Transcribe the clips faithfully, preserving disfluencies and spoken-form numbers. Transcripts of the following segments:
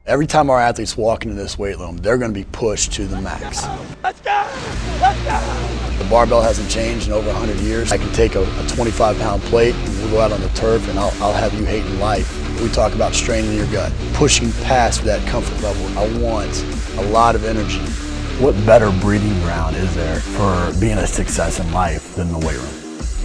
Every time our athletes walk into this weight room, they're going to be pushed to the max. Let's go! Let's go! The barbell hasn't changed in over one hundred years. I can take a, a twenty-five pound plate, and we'll go out on the turf, and I'll, I'll have you hating life. We talk about straining your gut, pushing past that comfort level. I want a lot of energy. What better breeding ground is there for being a success in life than the weight room?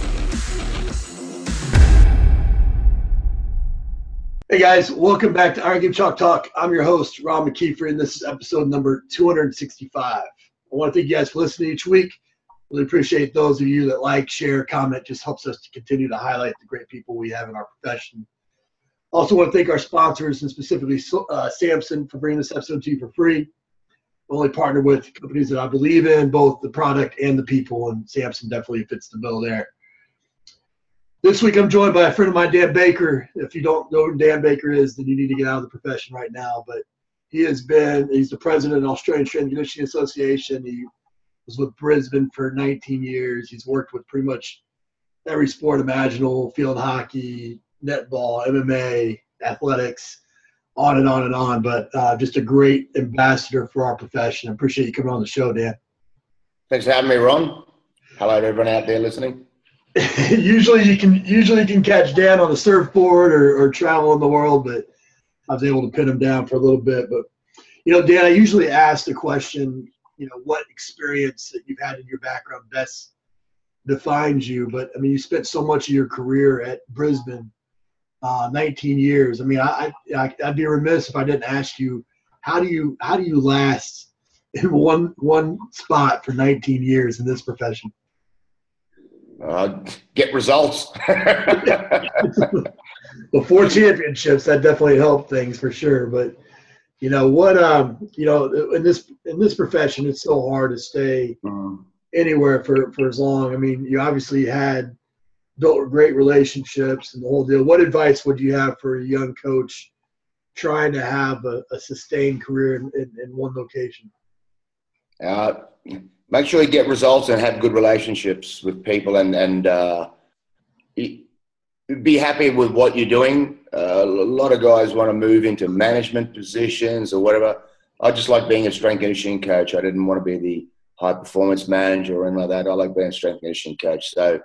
Hey guys, welcome back to Iron Game Chalk Talk. I'm your host, Ron McKeefer, and this is episode number two hundred sixty-five. I want to thank you guys for listening each week. Really appreciate those of you that like, share, comment. Just helps us to continue to highlight the great people we have in our profession. Also want to thank our sponsors, and specifically uh, Samson, for bringing this episode to you for free. We only partner with companies that I believe in, both the product and the people, and Samson definitely fits the bill there. This week I'm joined by a friend of mine, Dan Baker. If you don't know who Dan Baker is, then you need to get out of the profession right now. But he has been, he's the president of the Australian Strength and Conditioning Association. He was with Brisbane for nineteen years. He's worked with pretty much every sport imaginable, field hockey, netball, M M A, athletics, on and on and on. But uh, just a great ambassador for our profession. I appreciate you coming on the show, Dan. Thanks for having me, Ron. Hello to everyone out there listening. usually you can usually you can catch Dan on the surfboard or, or travel in the world, but I was able to pin him down for a little bit. But you know, Dan, I usually ask the question, you know, what experience that you've had in your background best defines you. But I mean, you spent so much of your career at Brisbane, uh, nineteen years. I mean, I, I I'd be remiss if I didn't ask you, how do you how do you last in one one spot for nineteen years in this profession? Uh, get results. Well, four championships, that definitely helped things for sure. But you know what? Um, you know, in this in this profession, it's so hard to stay Mm. anywhere for for as long. I mean, you obviously had built great relationships and the whole deal. What advice would you have for a young coach trying to have a, a sustained career in, in, in one location? Uh, make sure you get results and have good relationships with people, and and uh, be happy with what you're doing. Uh, a lot of guys want to move into management positions or whatever. I just like being a strength conditioning coach. I didn't want to be the high performance manager or anything like that. I like being a strength conditioning coach. So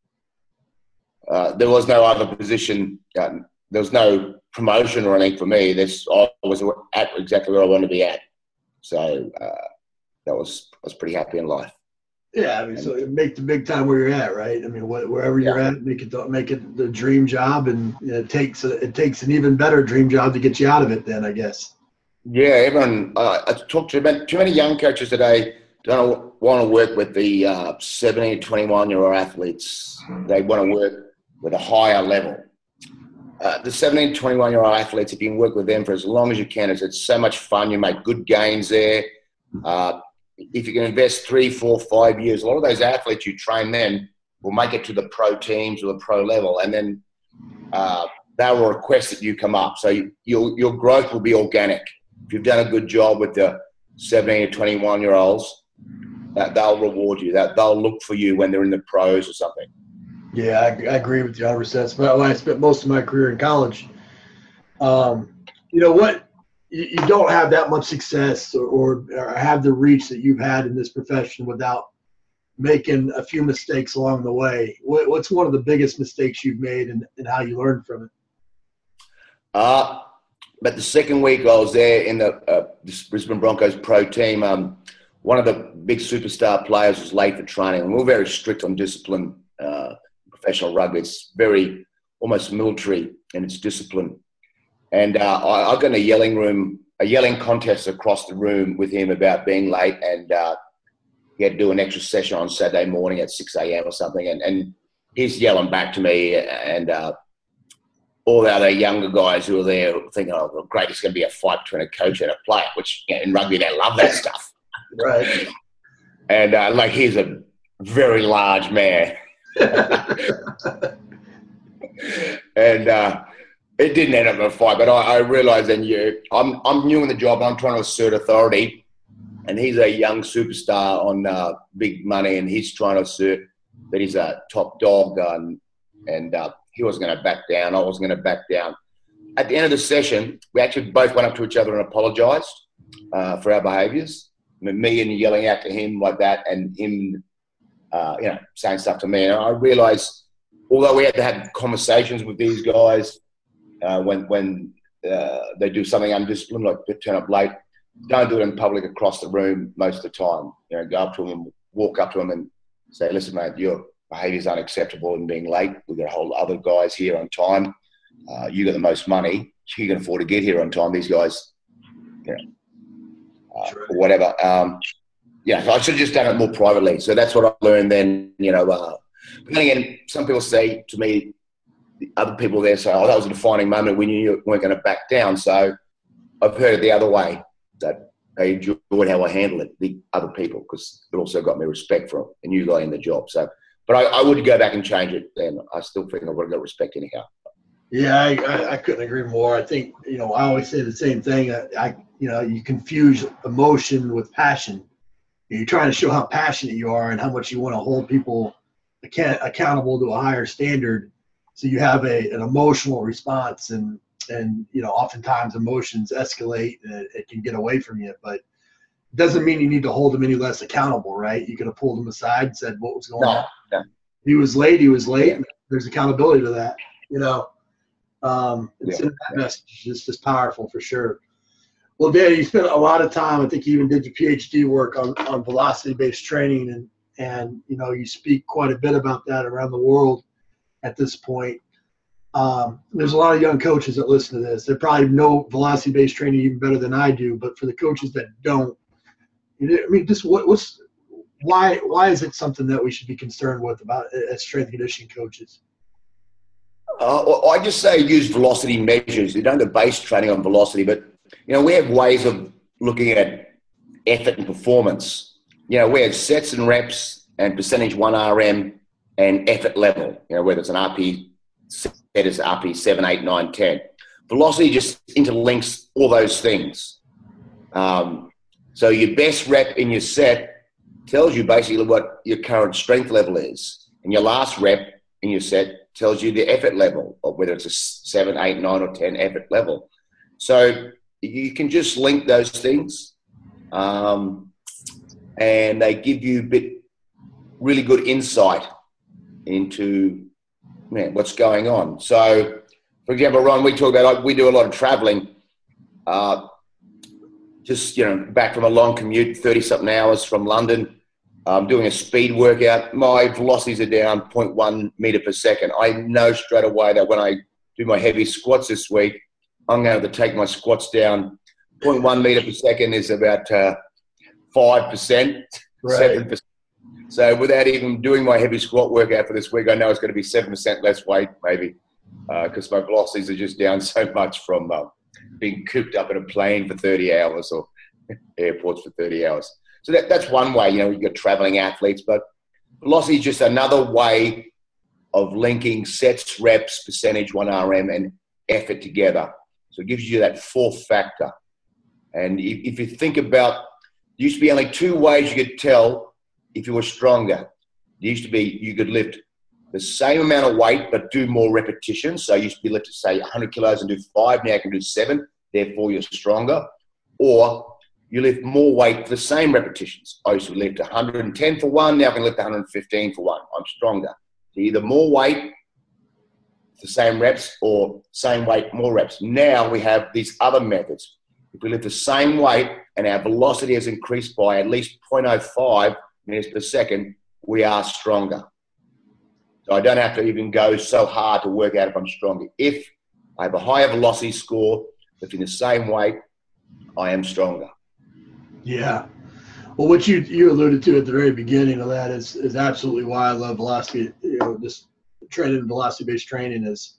uh, there was no other position. Uh, there was no promotion or anything for me. This I was at exactly where I wanted to be at. So. Uh, That was I was pretty happy in life. Yeah, I mean, so make the big time where you're at, right? I mean, wh- wherever you're Yeah. at, make it the, make it the dream job, and you know, it takes a, it takes an even better dream job to get you out of it. Then I guess. Yeah, everyone. Uh, I talked to about too many young coaches today. Don't want to work with the uh, seventeen to twenty-one year old athletes. They want to work with a higher level. Uh, the seventeen to twenty-one year old athletes, if you can work with them for as long as you can, it's, it's so much fun. You make good gains there. Uh, If you can invest three, four, five years, a lot of those athletes you train then will make it to the pro teams or the pro level, and then uh, they will request that you come up. So you, your your growth will be organic. If you've done a good job with the seventeen to twenty-one year olds, that they'll reward you. That they'll look for you when they're in the pros or something. Yeah, I, I agree with you one hundred percent. Well, I spent most of my career in college. Um, you know what? You, you don't have that much success or, or, or have the reach that you've had in this profession without making a few mistakes along the way. What, what's one of the biggest mistakes you've made, and, and how you learned from it? Uh, but the second week I was there in the uh, this Brisbane Broncos pro team, um, one of the big superstar players was late for training. And we're very strict on discipline. Uh, professional rugby, it's very almost military in its discipline. And uh, I, I got in a yelling room, a yelling contest across the room with him about being late, and uh, he had to do an extra session on Saturday morning at six a.m. or something, and, and he's yelling back to me, and uh, all the other younger guys who were there thinking, oh, well, great, it's going to be a fight between a coach and a player, which, you know, in rugby they love that stuff. Right. And uh, like, he's a very large man. and uh, it didn't end up in a fight, but I, I realised then you, I'm I'm new in the job. I'm trying to assert authority, and he's a young superstar on uh, big money, and he's trying to assert that he's a top dog, and and uh, he wasn't going to back down. I wasn't going to back down. at the end of the session, we actually both went up to each other and apologised uh, for our behaviours. I mean, me and yelling out to him like that, and him, uh, you know, saying stuff to me. And I realised, although we had to have conversations with these guys uh, when when uh, they do something undisciplined, like turn up late, don't do it in public across the room most of the time. You know, go up to them, walk up to them, and say, "Listen, mate, your behaviour is unacceptable in being late. We've got a whole other guys here on time. Uh, you got the most money. You can afford to get here on time. These guys, you know, uh, or whatever." Um, yeah, so I should have just done it more privately. So that's what I learned then. You know, uh, but then again, some people say to me, the other people there say, "Oh, that was a defining moment when you weren't going to back down." So I've heard it the other way, that they enjoyed how I handled it, the other people, because it also got me respect for a new guy in the job. So, but I, I would go back and change it then. I still think I would have got respect anyhow. Yeah, I, I, I couldn't agree more. I think, you know, I always say the same thing. I, I you know, you confuse emotion with passion. You're trying to show how passionate you are and how much you want to hold people account- accountable to a higher standard. So you have a an emotional response, and and you know, oftentimes emotions escalate and it, it can get away from you. But it doesn't mean you need to hold them any less accountable, right? You could have pulled them aside and said what was going No, on. no. He was late. He was late. Yeah. There's accountability to that. You know. Um, it's Yeah. in that message. It's just powerful for sure. Well, Dan, you spent a lot of time. I think you even did your PhD work on, on velocity-based training, and and you know you speak quite a bit about that around the world at this point. Um, there's a lot of young coaches that listen to this. They probably know velocity-based training even better than I do. But for the coaches that don't, you know, I mean, just what, what's why why is it something that we should be concerned with about as strength and conditioning coaches? Uh, well, I just say use velocity measures. You don't have base training on velocity, but you know we have ways of looking at effort and performance. You know, we have sets and reps and percentage one R M and effort level. You know, whether it's an R P set is R P seven, eight, nine, ten. Velocity just interlinks all those things. Um, so your best rep in your set tells you basically what your current strength level is, and your last rep in your set tells you the effort level, or whether it's a seven, eight, nine, or ten effort level. So you can just link those things, um, and they give you a bit really good insight into man, what's going on. So, for example, Ron, we talk about like, we do a lot of traveling. Uh, just you know, back from a long commute, thirty something hours from London. I'm doing a speed workout. My velocities are down zero point one meter per second. I know straight away that when I do my heavy squats this week, I'm going to have to take my squats down. zero point one meter per second is about uh, five percent, Right. seven percent. So without even doing my heavy squat workout for this week, I know it's going to be seven percent less weight maybe because uh, my velocities are just down so much from uh, being cooped up in a plane for thirty hours or airports for thirty hours. So that, that's one way, you know, you've got traveling athletes, but velocity is just another way of linking sets, reps, percentage, one R M, and effort together. So it gives you that fourth factor. And if, if you think about, there used to be only two ways you could tell if you were stronger. There used to be, you could lift the same amount of weight, but do more repetitions. So you used to be lifted, say, one hundred kilos and do five, now you can do seven, therefore you're stronger. Or you lift more weight for the same repetitions. I used to lift one hundred ten for one, now I can lift one hundred fifteen for one. I'm stronger. So either more weight, the same reps, or same weight, more reps. Now we have these other methods. If we lift the same weight and our velocity has increased by at least zero point zero five meters per second, we are stronger. So I don't have to even go so hard to work out if I'm stronger. If I have a higher velocity score, lifting the same weight, I am stronger. Yeah. Well, what you you alluded to at the very beginning of that is is absolutely why I love velocity. You know, this training, velocity-based training is,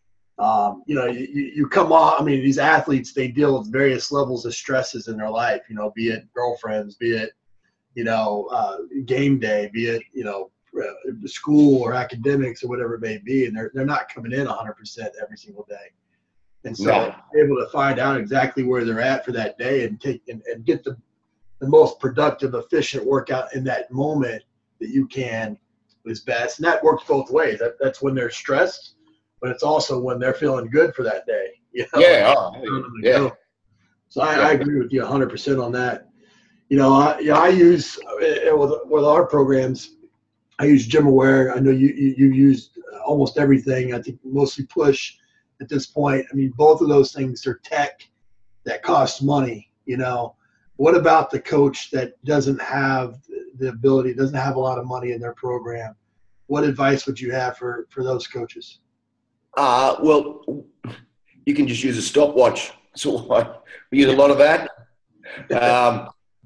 um, you know, you, you come off. I mean, these athletes, they deal with various levels of stresses in their life. You know, be it girlfriends, be it, you know, uh, game day, be it, you know, uh, school or academics or whatever it may be, and they're they're not coming in one hundred percent every single day. And so, No. able to find out exactly where they're at for that day and take and, and get the the most productive, efficient workout in that moment that you can is best. And that works both ways. That, that's when they're stressed, but it's also when they're feeling good for that day. You know, Yeah, like, oh, yeah. go. So I, Yeah. I agree with you one hundred percent on that. You know, I, you know, I use uh, with, with our programs, I use GymAware. I know you, you, you used almost everything. I think mostly push at this point. I mean, both of those things are tech that costs money, you know. What about the coach that doesn't have the ability, doesn't have a lot of money in their program? What advice would you have for, for those coaches? Uh, well, you can just use a stopwatch. So we use a lot of that. Um,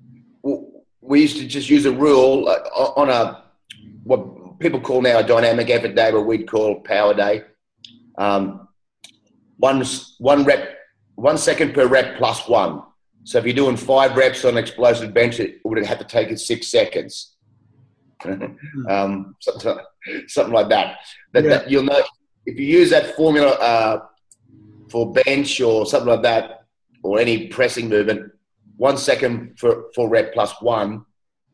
we used to just use a rule on a what people call now a dynamic effort day, but we'd call power day. Um, one one rep, one second per rep plus one. So if you're doing five reps on an explosive bench, it would have to take it six seconds. um, something, something like that. That, Yeah. that. You'll know if you use that formula uh, for bench or something like that, or any pressing movement. One second for, for rep plus one,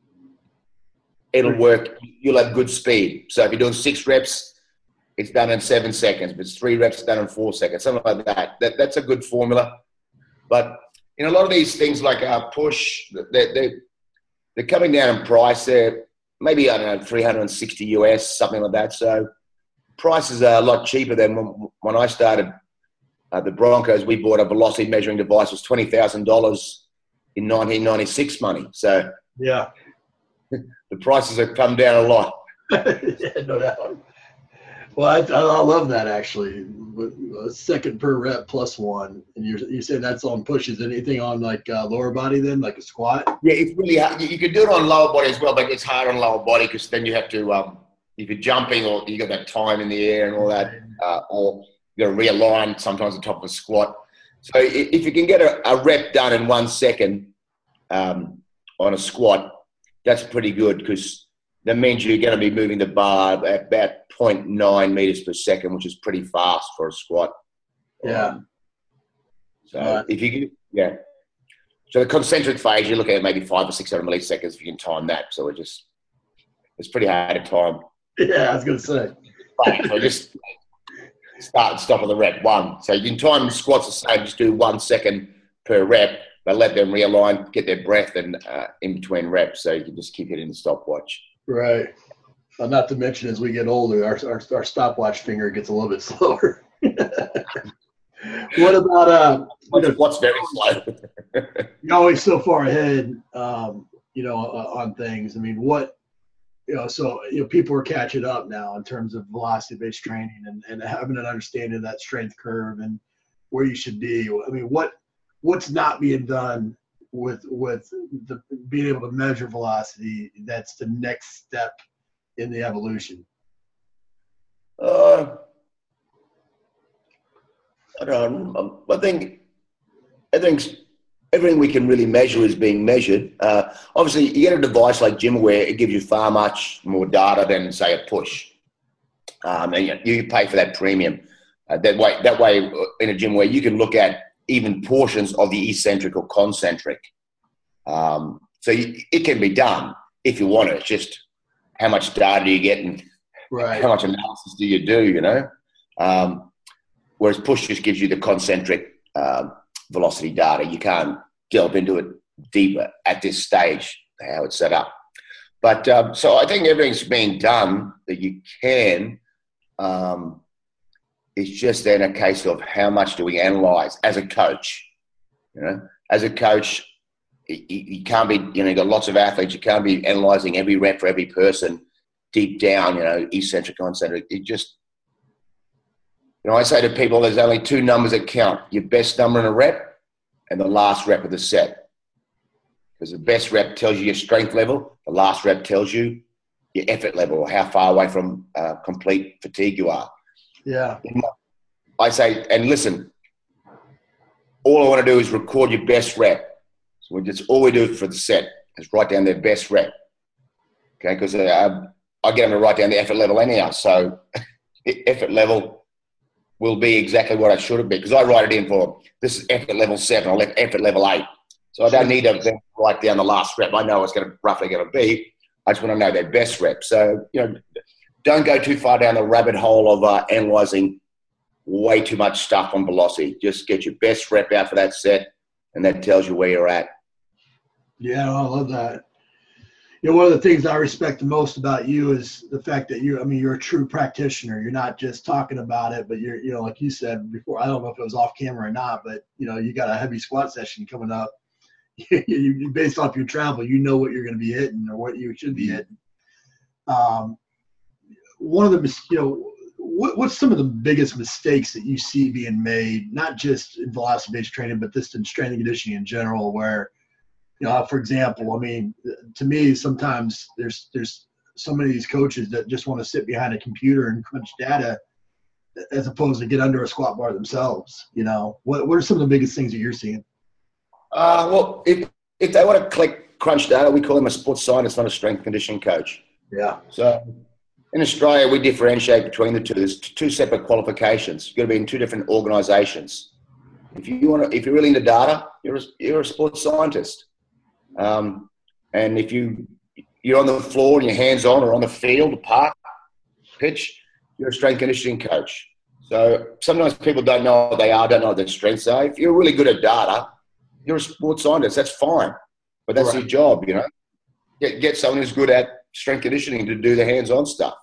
it'll work. You'll have good speed. So if you're doing six reps, it's done in seven seconds. If it's three reps, it's done in four seconds, something like that. that that's a good formula. But in a lot of these things like our push, they're, they're, they're coming down in price. They're maybe, I don't know, three hundred sixty U S, something like that. So prices are a lot cheaper than when, when I started uh, the Broncos. We bought a velocity measuring device. It was twenty thousand dollars in nineteen ninety-six money. So yeah, the prices have come down a lot. yeah, no doubt. Well, I, I love that actually. A second per rep plus one, and you you say that's on pushes. Anything on like uh, lower body then, like a squat? Yeah, it's really hard. You can do it on lower body as well, but it's hard on lower body because then you have to, um, if you're jumping or you got that time in the air and all that, uh, or you got to realign sometimes on top of a squat. So if you can get a, a rep done in one second um, on a squat, that's pretty good because that means you're going to be moving the bar at about zero point nine meters per second, which is pretty fast for a squat. Yeah. Um, so uh, if you can, yeah. So the concentric phase, you're looking at maybe five or six hundred milliseconds if you can time that. So it just, it's pretty hard to time. Yeah, I was going to say. Right, so just start and stop at the rep one. So you can time the squats the same, just do one second per rep, but let them realign, get their breath and uh, in between reps. So you can just keep hitting the stopwatch. Right. Well, not to mention, as we get older, our, our, our stopwatch finger gets a little bit slower. What about uh? What's, what's very slow? You're always so far ahead, um, you know, uh, on things. I mean, what, you know, so you know, people are catching up now in terms of velocity-based training and, and having an understanding of that strength curve and where you should be. I mean, what what's not being done with with the being able to measure velocity? That's the next step in the evolution. Uh, I don't know. I think everything's, everything we can really measure is being measured. Uh, obviously, you get a device like GymAware, it gives you far much more data than, say, a push. Um, and you, you pay for that premium. Uh, that way, that way, in a GymAware, you can look at even portions of the eccentric or concentric. Um, so you, it can be done if you want it. It's just how much data do you get and Right. how much analysis do you do, you know? Um, whereas push just gives you the concentric um, velocity data. You can't delve into it deeper at this stage, how it's set up. But um, so I think everything's being done that you can. Um, it's just then a case of how much do we analyze as a coach, you know? As a coach, you, you can't be, you know, you've got lots of athletes, you can't be analyzing every rep for every person deep down, you know, eccentric, concentric. It just, you know, I say to people, there's only two numbers that count. Your best number in a rep and the last rep of the set. Because the best rep tells you your strength level. The last rep tells you your effort level or how far away from uh, complete fatigue you are. Yeah. I say, and listen, all I want to do is record your best rep. So that's all we do for the set is write down their best rep. Okay, because uh, I get them to write down the effort level anyhow. So effort level will be exactly what I should have been, because I write it in for, this is effort level seven, I left effort level eight. So I don't need to then write down the last rep. I know it's going to roughly going to be. I just want to know their best rep. So, you know, don't go too far down the rabbit hole of uh, analysing way too much stuff on velocity. Just get your best rep out for that set, and that tells you where you're at. Yeah, I love that. You know, one of the things I respect the most about you is the fact that you, I mean, you're a true practitioner. You're not just talking about it, but you're, you know, like you said before, I don't know if it was off camera or not, but, you know, you got a heavy squat session coming up. you, you, based off your travel, you know what you're going to be hitting or what you should be hitting. Um, one of the, you know, what, what's some of the biggest mistakes that you see being made, not just in velocity-based training, but just in strength and conditioning in general, where, you know, for example, I mean, to me, sometimes there's there's so many of these coaches that just want to sit behind a computer and crunch data as opposed to get under a squat bar themselves. You know, what what are some of the biggest things that you're seeing? Uh, well, if, if they want to click crunch data, we call them a sports scientist, not a strength conditioning coach. Yeah. So in Australia, we differentiate between the two. There's two separate qualifications. You've got to be in two different organisations. If you want to, if you're really into data, you're a, you're a sports scientist. Um, and if you, you're on the floor and your hands on or on the field, park, pitch, you're a strength conditioning coach. So sometimes people don't know what they are, don't know what their strengths are. If you're really good at data, you're a sports scientist. That's fine. But that's right. Your job, you know. Get, get someone who's good at strength conditioning to do the hands-on stuff.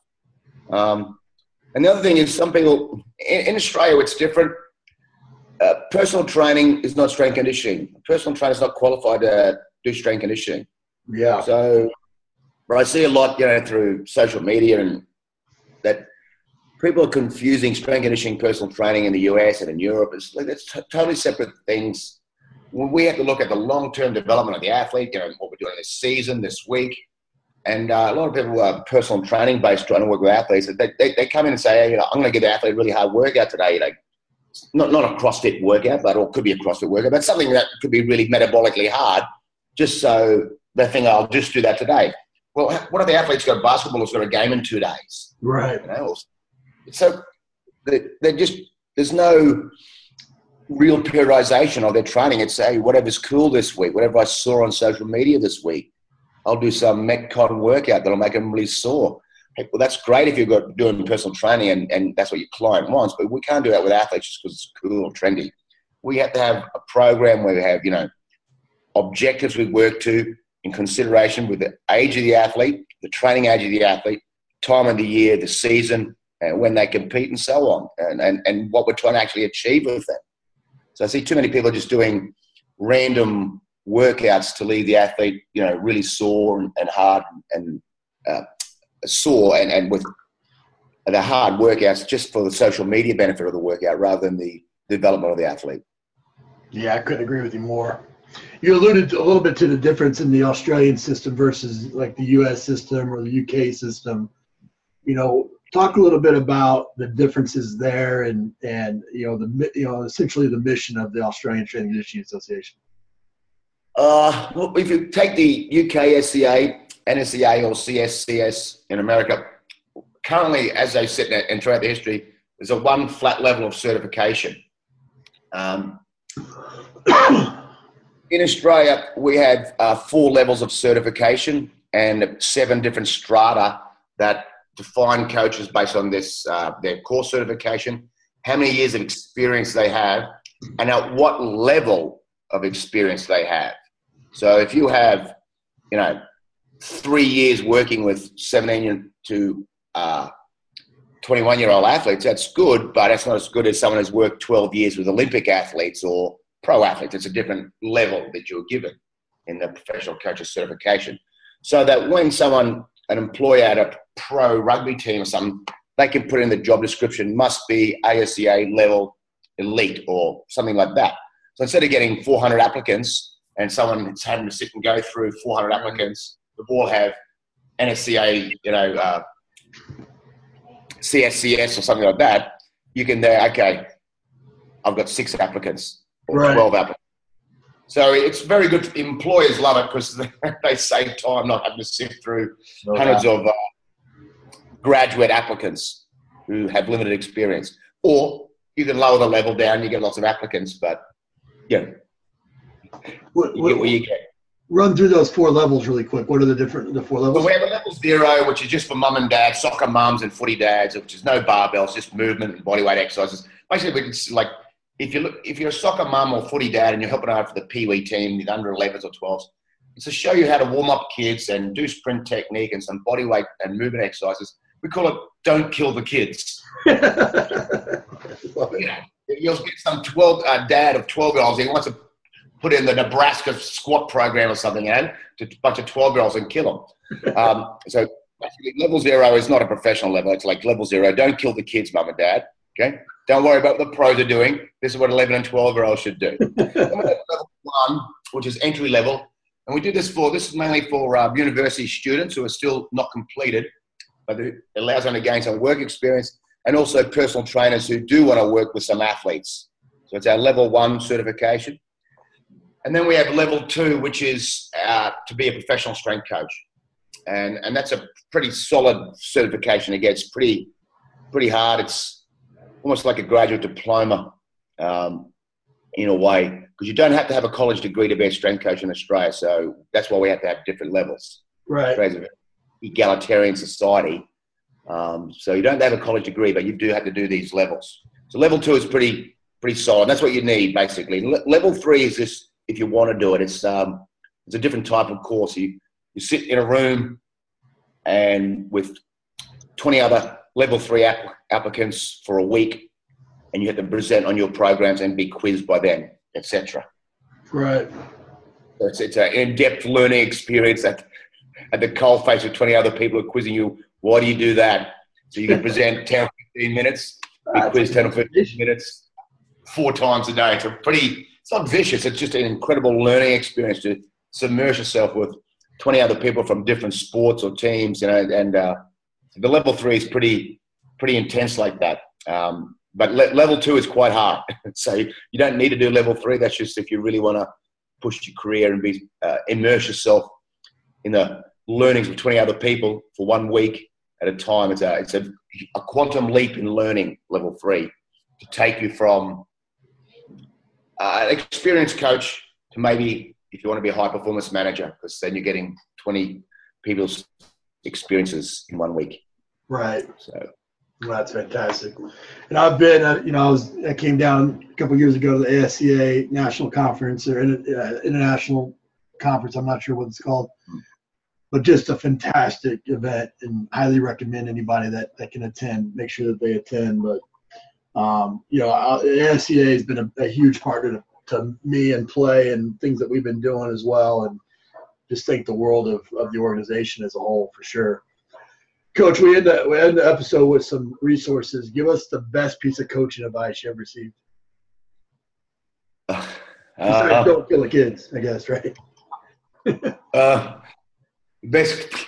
Um, and the other thing is some people, in, in Australia, it's different. Uh, personal training is not strength conditioning. A personal trainer is not qualified to do strength conditioning. Yeah. So, but I see a lot, you know, through social media and that people are confusing strength conditioning, personal training in the U S and in Europe. It's like it's t- totally separate things. We have to look at the long-term development of the athlete, you know, what we're doing this season, this week. And uh, a lot of people are personal training based, trying to work with athletes. They, they, they come in and say, hey, you know, I'm going to give the athlete a really hard workout today. Like, not, not a CrossFit workout, but or could be a CrossFit workout, but something that could be really metabolically hard, just so they think, oh, I'll just do that today. Well, what if the athlete's got basketball who's got a game in two days? Right. You know? So they, they're just, there's no real periodization of their training. It's, hey, whatever's cool this week, whatever I saw on social media this week, I'll do some Metcon workout that'll make them really sore. Hey, well, that's great if you're got, doing personal training and, and that's what your client wants, but we can't do that with athletes just because it's cool or trendy. We have to have a program where we have, you know, objectives we work to in consideration with the age of the athlete, the training age of the athlete, time of the year, the season, and when they compete and so on, and, and, and what we're trying to actually achieve with them. So I see too many people just doing random workouts to leave the athlete, you know, really sore and, and hard and uh, sore and, and with the hard workouts just for the social media benefit of the workout rather than the development of the athlete. Yeah, I couldn't agree with you more. You alluded to a little bit to the difference in the Australian system versus like the U S system or the U K system. You know, talk a little bit about the differences there and, and you know, the you know, essentially the mission of the Australian Strength and Conditioning Association. Uh, well, if you take the U K S C A, N S C A or C S C S in America, currently, as they sit there and throughout the history, there's a one flat level of certification. Um, in Australia, we have uh, four levels of certification and seven different strata that define coaches based on this, uh, their core certification, how many years of experience they have, and at what level of experience they have. So if you have, you know, three years working with seventeen to uh, twenty-one-year-old athletes, that's good, but that's not as good as someone who's worked twelve years with Olympic athletes or pro athletes. It's a different level that you're given in the professional coaches certification. So that when someone, an employer at a pro rugby team or something, they can put in the job description, must be A S C A level elite or something like that. So instead of getting four hundred applicants and someone is having to sit and go through four hundred applicants, the all have N S C A, you know, uh, C S C S or something like that. You can there, okay, I've got six applicants or right. twelve applicants. So it's very good. Employers love it because they, they save time not having to sift through no hundreds doubt. of uh, graduate applicants who have limited experience. Or you can lower the level down, you get lots of applicants, but yeah, what, you what, get what you get. Run through those four levels really quick. What are the different the four levels? Well, we have a level zero, which is just for mum and dad, soccer mums and footy dads, which is no barbells, just movement and bodyweight exercises. Basically, we can, like if you look, if you're a soccer mum or footy dad and you're helping out for the Pee Wee team, the under elevens or twelves, it's to show you how to warm up kids and do sprint technique and some bodyweight and movement exercises. We call it "Don't Kill the Kids." You know, you'll get some twelve uh, dad of twelve year olds. He wants to put in the Nebraska squat program or something, you know, to a bunch of twelve year olds and kill them. Um, so basically, level zero is not a professional level. It's like level zero. Don't kill the kids, mum and dad. Okay. Don't worry about what the pros are doing. This is what eleven and twelve year olds should do. Then we have level one, which is entry level. And we do this for, this is mainly for uh, university students who are still not completed, but it allows them to gain some work experience, and also personal trainers who do want to work with some athletes. So it's our level one certification. And then we have level two, which is uh, to be a professional strength coach. And, and that's a pretty solid certification. It gets pretty, pretty hard. It's almost like a graduate diploma um, in a way, because you don't have to have a college degree to be a strength coach in Australia. So that's why we have to have different levels. Right. Australia's a very egalitarian society. Um, so you don't have a college degree, but you do have to do these levels. So level two is pretty, pretty solid. That's what you need, basically. Le- level three is just, if you want to do it, it's um, it's a different type of course. You, you sit in a room and with twenty other level three app- applicants for a week, and you have to present on your programs and be quizzed by them, et cetera. Right. So it's, it's an in-depth learning experience at, at the coal face with twenty other people who are quizzing you. Why do you do that? So you can present ten or fifteen minutes, be quizzed ten or fifteen minutes, four times a day. It's a pretty, it's not vicious. It's just an incredible learning experience to submerge yourself with twenty other people from different sports or teams, you know, and uh, the level three is pretty, pretty intense like that. Um, but le- level two is quite hard. So you don't need to do level three. That's just if you really want to push your career and be, uh, immerse yourself in the learnings of twenty other people for one week at a time. It's a, it's a, a quantum leap in learning, level three, to take you from uh, an experienced coach to maybe, if you want to be a high performance manager, because then you're getting twenty people's experiences in one week. Right. So well, that's fantastic. And I've been, uh, you know, I was, I came down a couple of years ago to the A S C A National Conference or uh, International Conference. I'm not sure what it's called, but just a fantastic event, and highly recommend anybody that, that can attend, make sure that they attend. But, um, you know, I, A S C A has been a, a huge partner to, to me and play and things that we've been doing as well. And just think the world of, of the organization as a whole, for sure. Coach, we end, the, we end the episode with some resources. Give us the best piece of coaching advice you ever received. uh, Besides, don't kill the kids, I guess, right? uh, basically,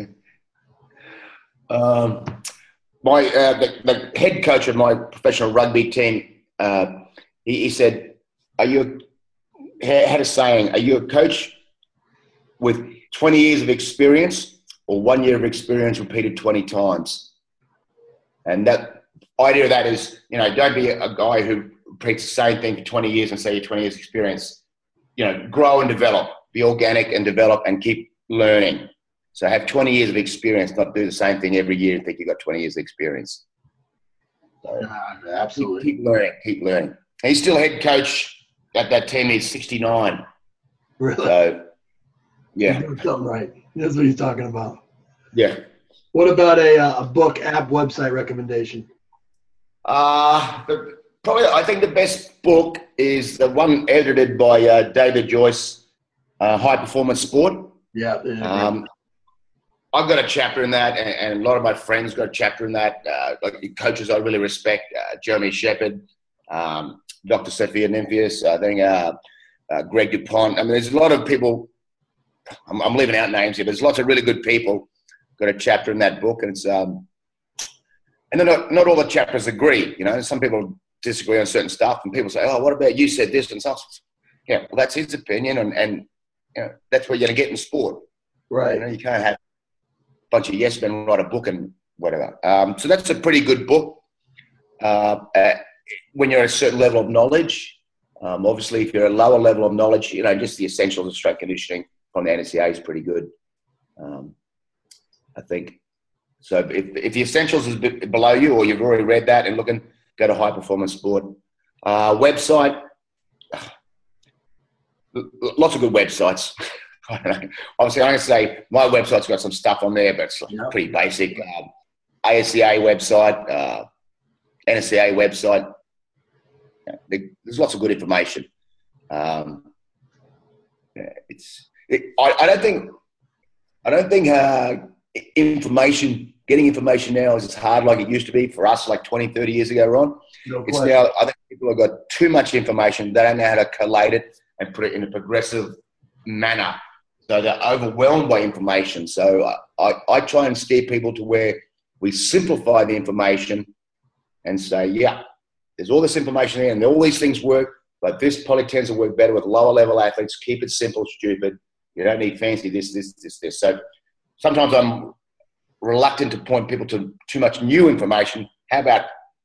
um, my uh, the, the head coach of my professional rugby team, uh, he, he said, "Are you?" Had a saying: "Are you a coach with twenty years of experience, or one year of experience repeated twenty times?" And that idea of that is, you know, don't be a guy who repeats the same thing for twenty years and say you're twenty years experience. You know, grow and develop, be organic and develop and keep learning. So have twenty years of experience, not do the same thing every year and think you've got twenty years of experience. So Yeah, absolutely. Keep, keep learning, keep learning. And he's still head coach at that team. He's sixty-nine. Really? So, yeah. He's doing something right. That's what he's talking about. Yeah. What about a, a book, app, website recommendation? Uh, the, probably, I think the best book is the one edited by uh, David Joyce, uh, High Performance Sport. Yeah. yeah Um, I've got a chapter in that, and, and a lot of my friends got a chapter in that. Uh, like the coaches I really respect, uh, Jeremy Shepherd, um, Doctor Sophia Nymphius, I think uh, uh, Greg DuPont. I mean, there's a lot of people. I'm, I'm leaving out names here, but there's lots of really good people got a chapter in that book, and it's um, and then not, not all the chapters agree. You know, some people disagree on certain stuff, and people say, "Oh, what about you said this and stuff?" Yeah, well, that's his opinion, and and you know, that's what you're going to get in sport. Right. You know, you can't have a bunch of yes men write a book and whatever. Um, so that's a pretty good book. Uh, uh, when you're at a certain level of knowledge, um, obviously, if you're at a lower level of knowledge, you know, just the essentials of strength conditioning, from the N S C A is pretty good. Um, I think. So if, if the essentials is below you or you've already read that and looking, go to High Performance Sport. Uh, website, lots of good websites. I don't know. Obviously, I'm going to say my website's got some stuff on there, but it's like yep. pretty basic. Um, A S C A website, uh, N S C A website. Yeah, there's lots of good information. Um, yeah, it's. It, I, I don't think. I don't think uh, information, getting information now is as hard like it used to be for us, like twenty, thirty years ago, Ron. No it's now. I think people have got too much information. They don't know how to collate it and put it in a progressive manner. So they're overwhelmed by information. So I, I, I try and steer people to where we simplify the information and say, yeah, there's all this information here and all these things work, but this probably tends to work better with lower level athletes. Keep it simple, stupid. You don't need fancy this, this, this, this. So sometimes I'm reluctant to point people to too much new information. How about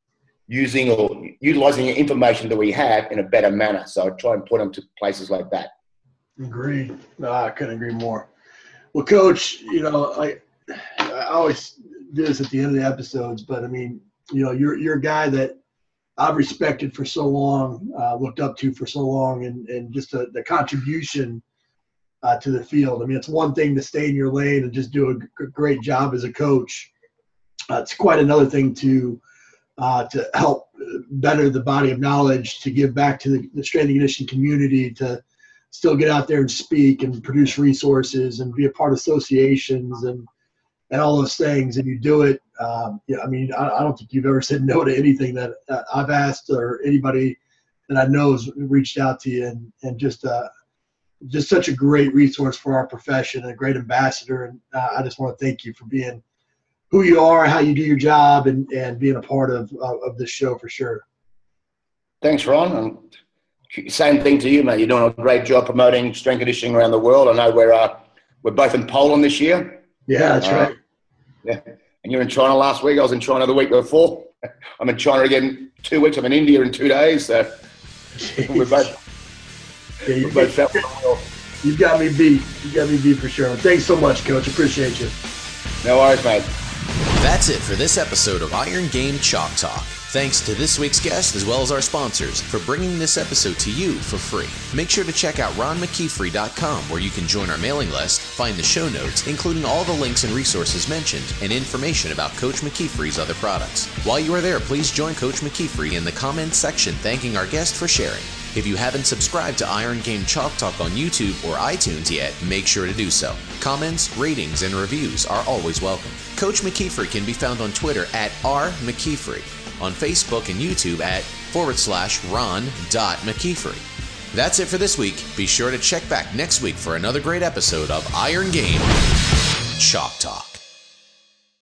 using or utilizing the information that we have in a better manner? So I try and put them to places like that. Agreed. No, I couldn't agree more. Well, Coach, you know, I I always do this at the end of the episodes, but I mean, you know, you're you're a guy that I've respected for so long, uh, looked up to for so long, and and just a, the contribution uh, to the field. I mean, it's one thing to stay in your lane and just do a g- great job as a coach. Uh, it's quite another thing to uh, to help better the body of knowledge, to give back to the, the strength and conditioning community, to still get out there and speak and produce resources and be a part of associations and and all those things. And you do it. Um, yeah, I mean, I, I don't think you've ever said no to anything that uh, I've asked or anybody that I know has reached out to you, and, and just uh, just such a great resource for our profession, a great ambassador. And uh, I just want to thank you for being who you are, how you do your job, and, and being a part of, of, of this show for sure. Thanks, Ron. And same thing to you, mate. You're doing a great job promoting strength conditioning around the world. I know we're uh, we're both in Poland this year. Yeah, that's uh, right. Yeah, and you're in China last week. I was in China the week before. I'm in China again two weeks. I'm in India in two days. So we're both. Yeah, you, we're both felt well. You've got me beat. You got me beat for sure. Thanks so much, Coach. Appreciate you. No worries, mate. That's it for this episode of Iron Game Chalk Talk. Thanks to this week's guest as well as our sponsors for bringing this episode to you for free. Make sure to check out ron mckeefrey dot com where you can join our mailing list, find the show notes, including all the links and resources mentioned, and information about Coach McKeefrey's other products. While you are there, please join Coach McKeefrey in the comments section thanking our guest for sharing. If you haven't subscribed to Iron Game Chalk Talk on YouTube or iTunes yet, make sure to do so. Comments, ratings, and reviews are always welcome. Coach McKeefrey can be found on Twitter at r mckeefrey, on Facebook and YouTube at forward slash ron dot mckeefrey. That's it for this week. Be sure to check back next week for another great episode of Iron Game Chalk Talk.